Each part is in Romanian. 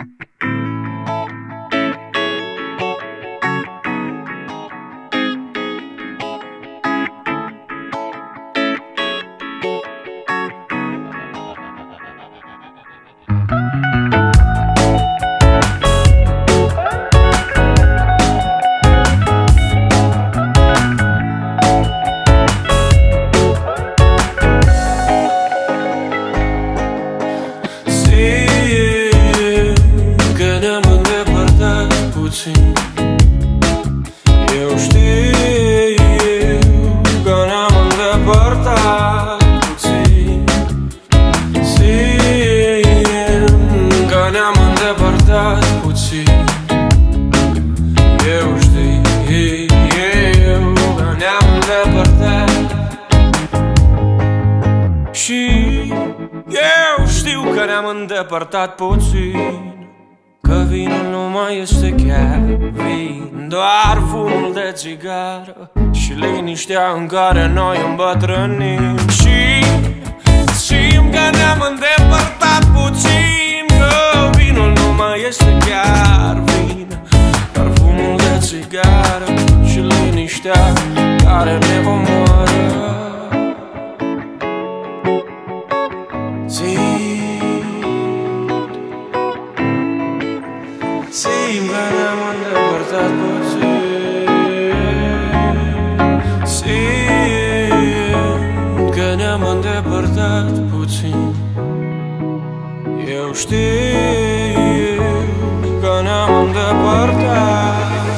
Eu știu că ne-am îndepărtat puțin. Simt că ne-am îndepărtat puțin. Eu știu că ne-am îndepărtat. Și eu știu că ne-am îndepărtat puțin. Că vinul nu mai este chiar vin, doar fumul de țigară și liniștea în care noi îmbătrânim. Și simt că ne-am îndepărtat puțin. Că vinul nu mai este chiar vin, doar fumul de țigară și liniștea care ne omoară. Simt că ne-am îndepărtat puțin. Simt că ne-am îndepărtat puțin. Eu știu că ne-am îndepărtat.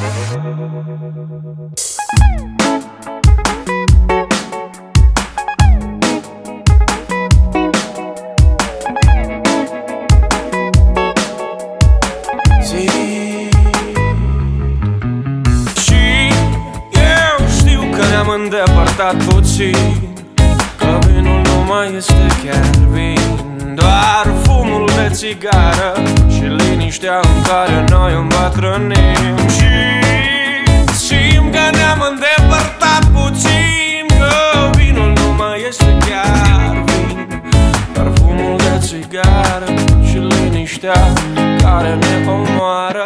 Ne-am îndepărtat puțin. Că vinul nu mai este chiar vin, doar fumul de țigară și liniștea în care noi îmbătrânim. Și simt că ne-am îndepărtat puțin. Că vinul nu mai este chiar vin, doar fumul de țigară și liniștea care ne omoară.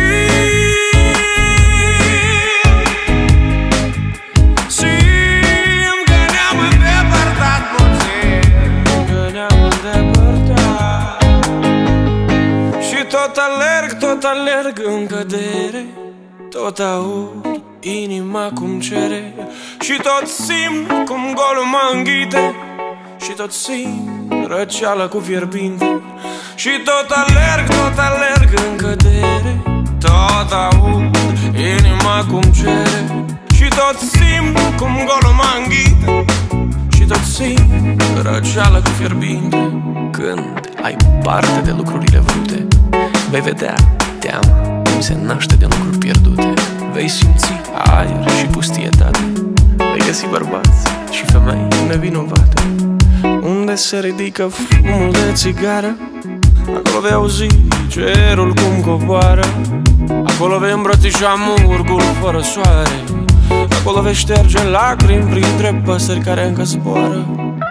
Tot alerg în cădere, tot aud inima cum cere și tot simt cum golul mă înghite și tot simt răceală cu fierbinte. Și tot alerg în cădere, tot aud inima cum cere și tot simt cum golul mă înghite și tot simt răceală cu fierbinte. Când ai parte de lucrurile vrute, vei vedea teama cum se naște din lucruri pierdute. Vei simți aer și pustietate. Vei găsi bărbați și femei nevinovate. Unde se ridică fumul de țigară, acolo vei auzi cerul cum coboară. Acolo vei îmbrățișa murgul fără soare. Acolo vei șterge lacrimi printre păsări care încă zboară.